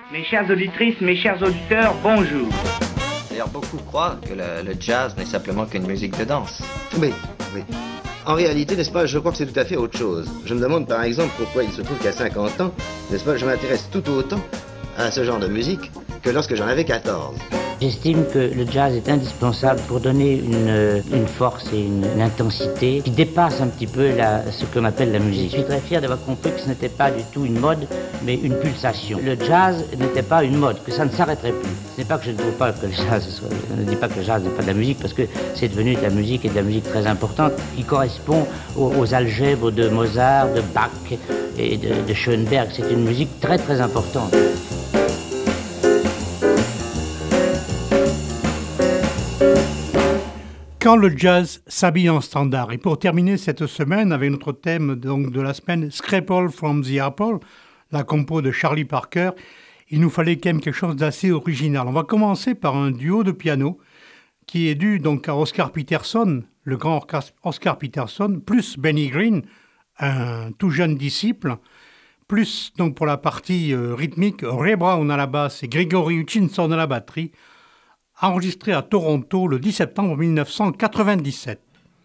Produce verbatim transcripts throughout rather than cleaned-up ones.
Mes chères auditrices, mes chers auditeurs, bonjour. D'ailleurs, beaucoup croient que le, le jazz n'est simplement qu'une musique de danse. Oui, oui. En réalité, n'est-ce pas, je crois que c'est tout à fait autre chose. Je me demande par exemple pourquoi il se trouve qu'à cinquante ans, n'est-ce pas, je m'intéresse tout autant à ce genre de musique que lorsque j'en avais quatorze. J'estime que le jazz est indispensable pour donner une, une force et une, une intensité qui dépasse un petit peu la, ce qu'on appelle la musique. Je suis très fier d'avoir compris que ce n'était pas du tout une mode, mais une pulsation. Le jazz n'était pas une mode, que ça ne s'arrêterait plus. Ce n'est pas que je ne trouve pas que le jazz soit, je ne dis pas que le jazz n'est pas de la musique, parce que c'est devenu de la musique et de la musique très importante qui correspond aux, aux algèbres de Mozart, de Bach et de, de Schoenberg. C'est une musique très très importante. Quand le jazz s'habille en standard. Et pour terminer cette semaine avec notre thème donc, de la semaine, Scrapple from the Apple, la compo de Charlie Parker, il nous fallait quand même quelque chose d'assez original. On va commencer par un duo de piano qui est dû donc à Oscar Peterson, le grand Oscar Peterson, plus Benny Green, un tout jeune disciple, plus donc pour la partie euh, rythmique, Ray Brown à la basse et Gregory Hutchinson à la batterie, enregistré à Toronto le dix septembre mille neuf cent quatre-vingt-dix-sept.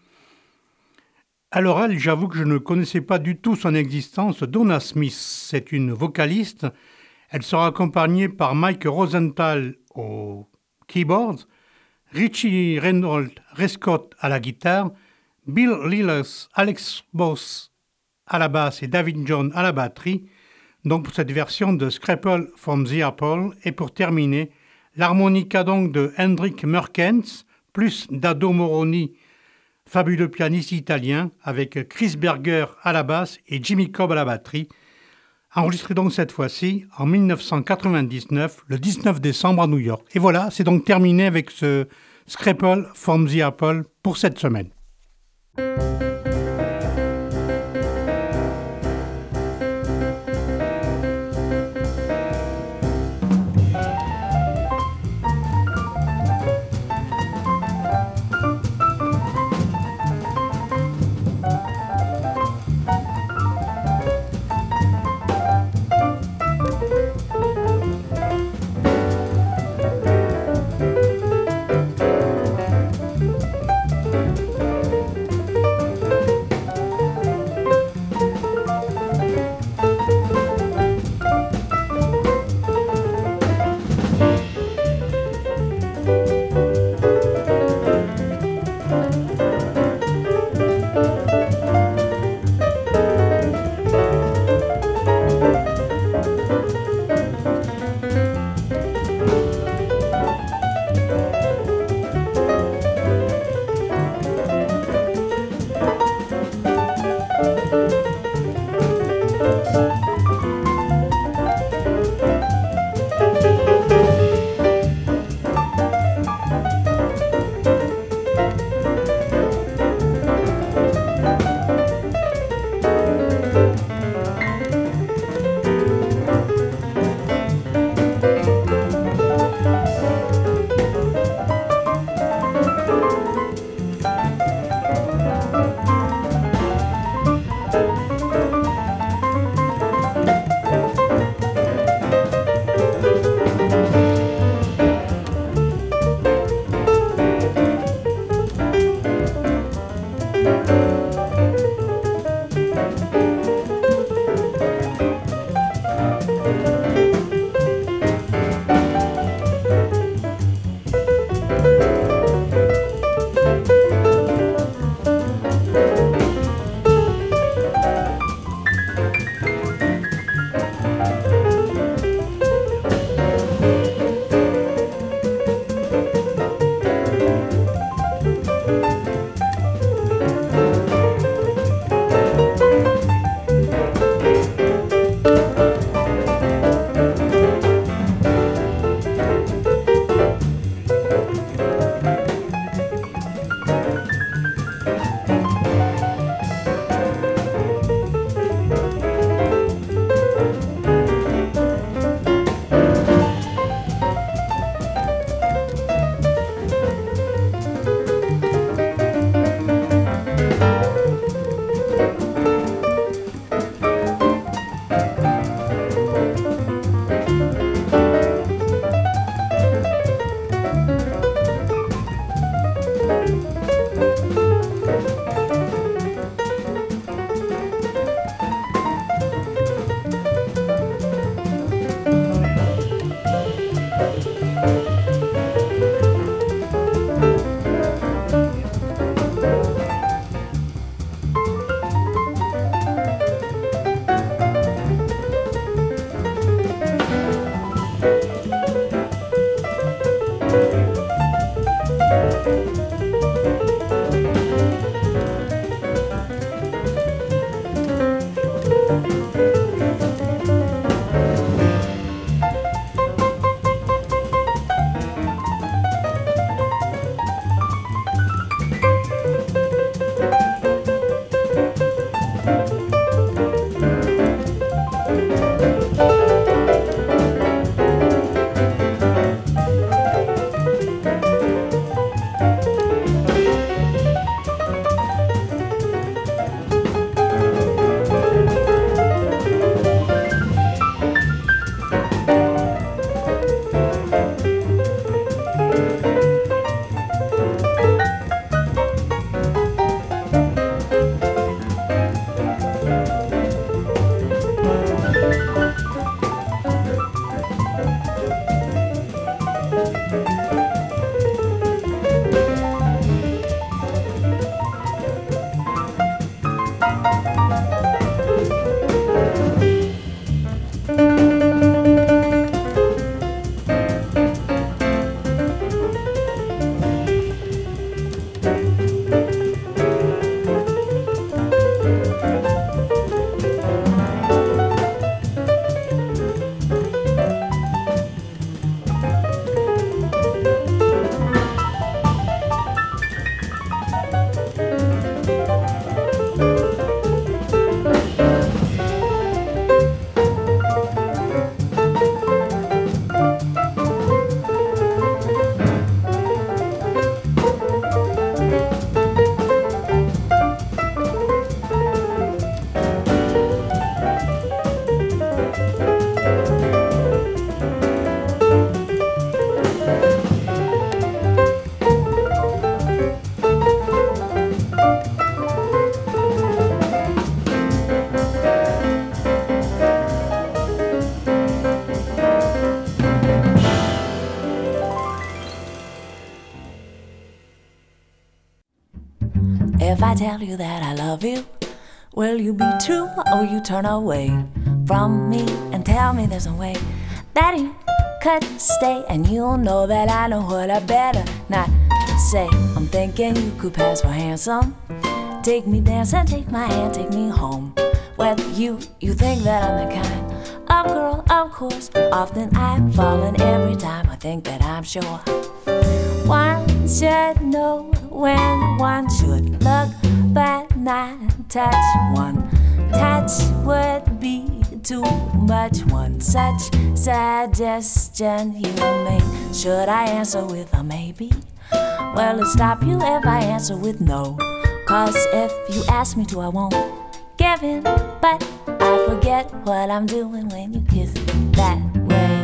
Alors elle, j'avoue que je ne connaissais pas du tout son existence. Donna Smith, c'est une vocaliste. Elle sera accompagnée par Mike Rosenthal au keyboard, Richie Reynold Rescott à la guitare, Bill Lillis, Alex Boss à la basse et David John à la batterie, donc pour cette version de Scrapple from the Apple. Et pour terminer, l'harmonica donc de Hendrik Merkens, plus Dado Moroni, fabuleux pianiste italien, avec Chris Berger à la basse et Jimmy Cobb à la batterie, enregistré donc cette fois-ci en mille neuf cent quatre-vingt-dix-neuf, le dix-neuf décembre à New York. Et voilà, c'est donc terminé avec ce Scrapple from the Apple pour cette semaine. If I tell you that I love you, will you be true or will you turn away from me and tell me there's no way that you could stay? And you'll know that I know what I better not say. I'm thinking you could pass for handsome. Take me dancing, take my hand, take me home. With you, you think that I'm the kind of girl, of course. Often I've fallen every time I think that I'm sure. One should know when one should look, but not touch. One touch would be too much. One such suggestion you make. Should I answer with a maybe? Well, it'll stop you if I answer with no. Cause if you ask me to, I won't give in. But I forget what I'm doing when you kiss me that way.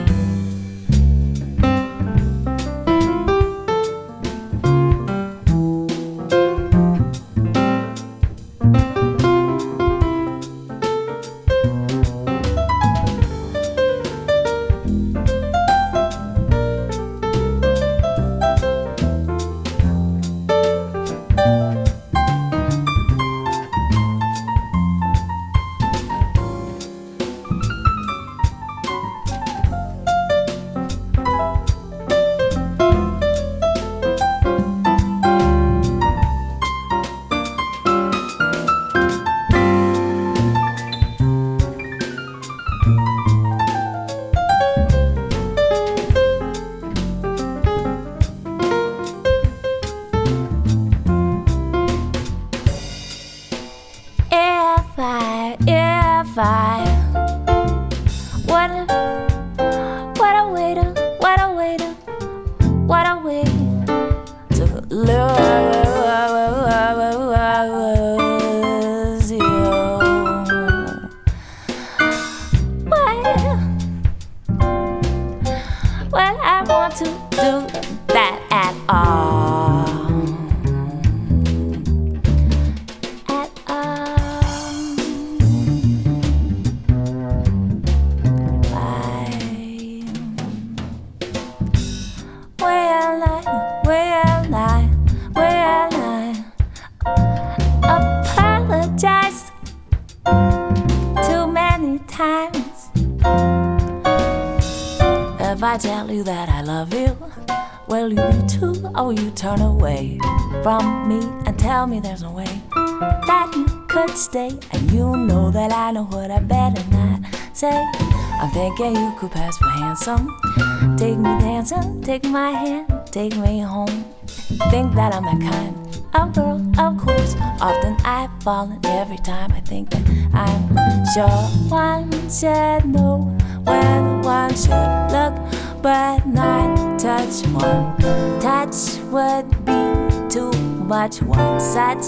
If I tell you that I love you, will you be true or will you turn away from me and tell me there's no way that you could stay? And you know that I know what I better not say. I'm thinking you could pass for handsome. Take me dancing, take my hand, take me home. Think that I'm that kind of girl, of course. Often I've fallen every time I think that I'm sure. One should know when one should look, but not touch. One touch would be too much. One such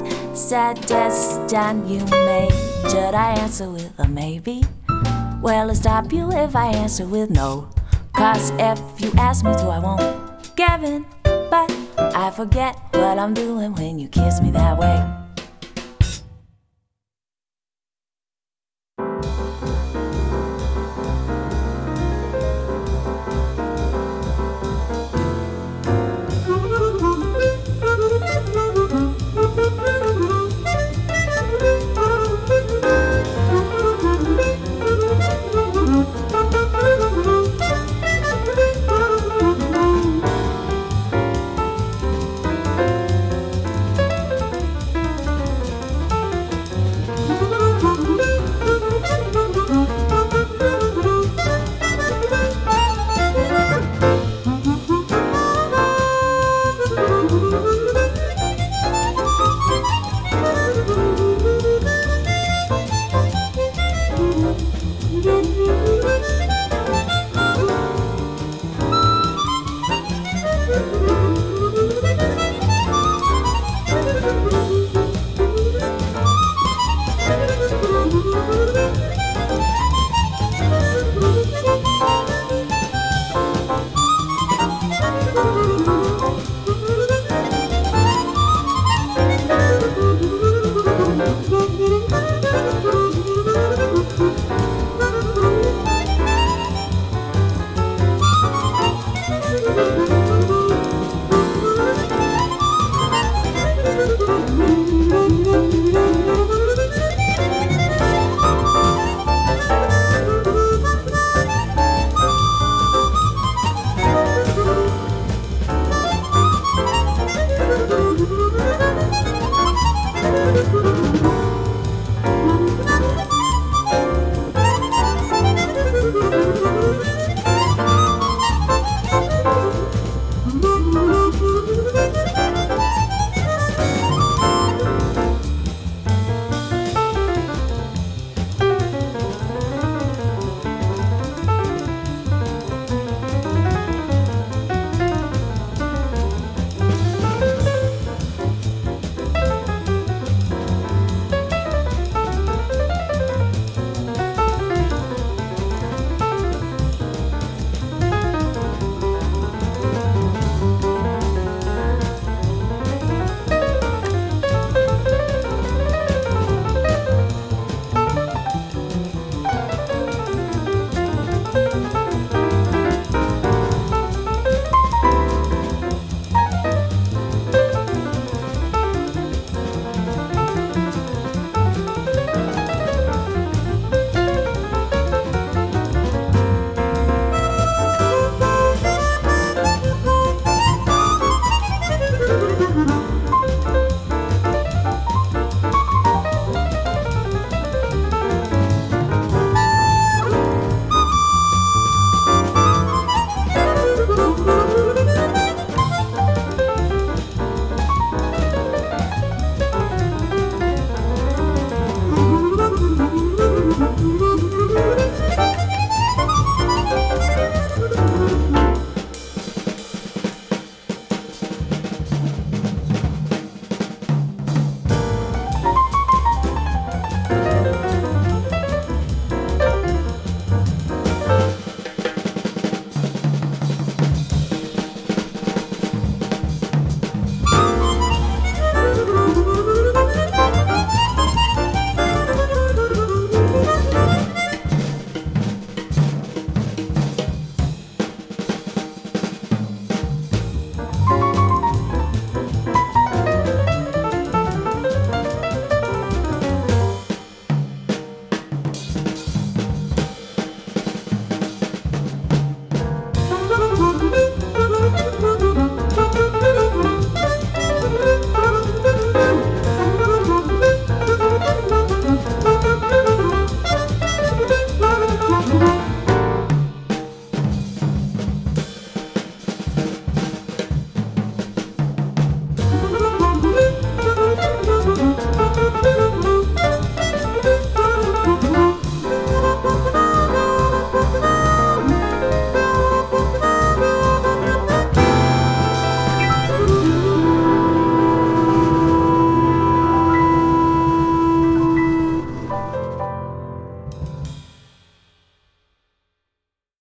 suggestion you made. Should I answer with a maybe? Well, it'll stop you if I answer with no. Cause if you ask me to, I won't give in. But I forget what I'm doing when you kiss me that way.